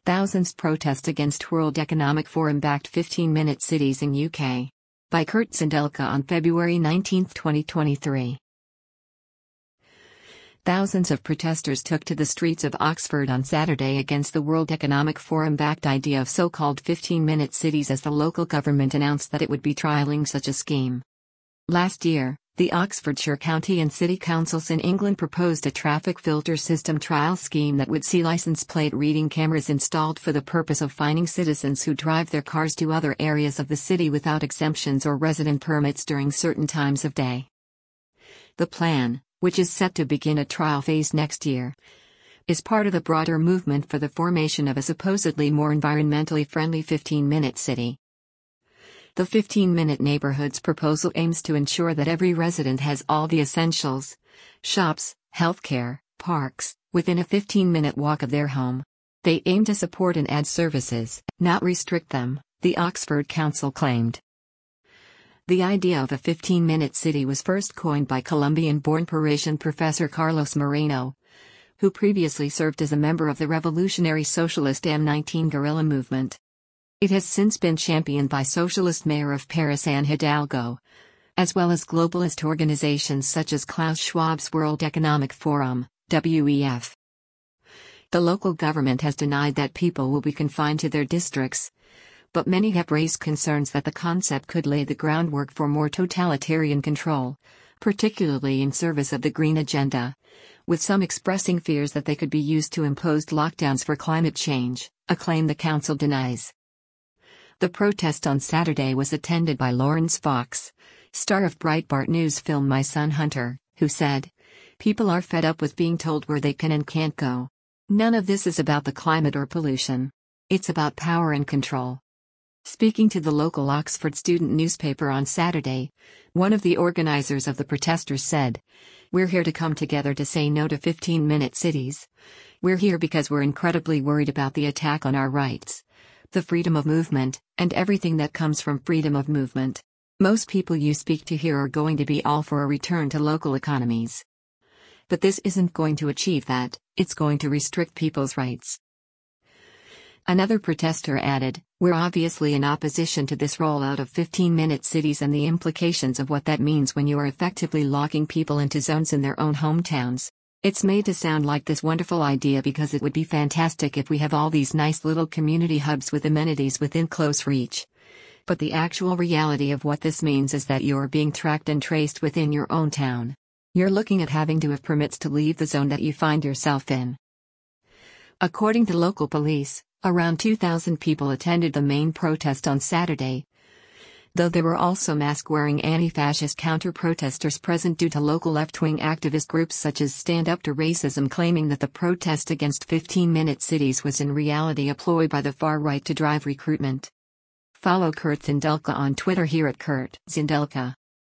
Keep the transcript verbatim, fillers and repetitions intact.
Thousands protest against World Economic Forum-backed fifteen-minute cities in U K. By Kurt Zindelka on February nineteenth, twenty twenty-three. Thousands of protesters took to the streets of Oxford on Saturday against the World Economic Forum-backed idea of so-called fifteen-minute cities as the local government announced that it would be trialling such a scheme. Last year, the Oxfordshire County and City Councils in England proposed a traffic filter system trial scheme that would see license plate reading cameras installed for the purpose of fining citizens who drive their cars to other areas of the city without exemptions or resident permits during certain times of day. The plan, which is set to begin a trial phase next year, is part of a broader movement for the formation of a supposedly more environmentally friendly fifteen-minute city. The fifteen-minute neighborhoods proposal aims to ensure that every resident has all the essentials, shops, healthcare, parks, within a fifteen-minute walk of their home. They aim to support and add services, not restrict them, the Oxford Council claimed. The idea of a fifteen-minute city was first coined by Colombian-born Parisian professor Carlos Moreno, who previously served as a member of the revolutionary socialist M nineteen guerrilla movement. It has since been championed by socialist mayor of Paris Anne Hidalgo, as well as globalist organizations such as Klaus Schwab's World Economic Forum, W E F. The local government has denied that people will be confined to their districts, but many have raised concerns that the concept could lay the groundwork for more totalitarian control, particularly in service of the Green Agenda, with some expressing fears that they could be used to impose lockdowns for climate change, a claim the council denies. The protest on Saturday was attended by Laurence Fox, star of Breitbart News film My Son Hunter, who said, "People are fed up with being told where they can and can't go. None of this is about the climate or pollution. It's about power and control." Speaking to the local Oxford student newspaper on Saturday, one of the organizers of the protesters said, "We're here to come together to say no to fifteen-minute cities. We're here because we're incredibly worried about the attack on our rights, the freedom of movement, and everything that comes from freedom of movement. Most people you speak to here are going to be all for a return to local economies. But this isn't going to achieve that, it's going to restrict people's rights." Another protester added, "We're obviously in opposition to this rollout of fifteen-minute cities and the implications of what that means when you are effectively locking people into zones in their own hometowns. It's made to sound like this wonderful idea because it would be fantastic if we have all these nice little community hubs with amenities within close reach. But the actual reality of what this means is that you're being tracked and traced within your own town. You're looking at having to have permits to leave the zone that you find yourself in." According to local police, around two thousand people attended the main protest on Saturday, though there were also mask-wearing anti-fascist counter-protesters present due to local left-wing activist groups such as Stand Up to Racism claiming that the protest against fifteen-minute cities was in reality a ploy by the far right to drive recruitment. Follow Kurt Zindelka on Twitter here at Kurt Zindelka.